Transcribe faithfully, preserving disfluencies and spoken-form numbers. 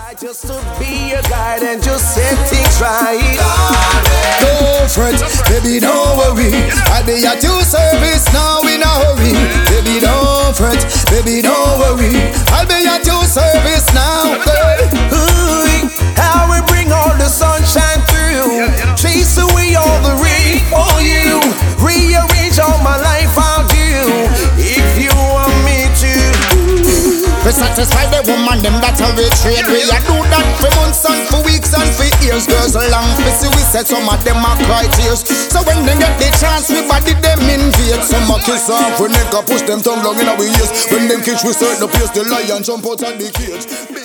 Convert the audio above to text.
try just to be your guide and just set things right. Don't fret, baby, don't worry. I'll be at your service now in a hurry. Baby, don't fret, baby, don't worry. I'll be at your service now, girl. Ooh, how we bring all the sunshine through, chase away all the rain for you, rearrange all my life I'll do if you want me to. We satisfy the woman, them that's how we trade. We a do that for months and for weeks and for years. Girls long for see we said some of them are cry tears. So when they get the chance, we body them invade. Some a kiss off, we neck a push them tongue long in our ears. When them catch we start the place, the lion jump out of the cage.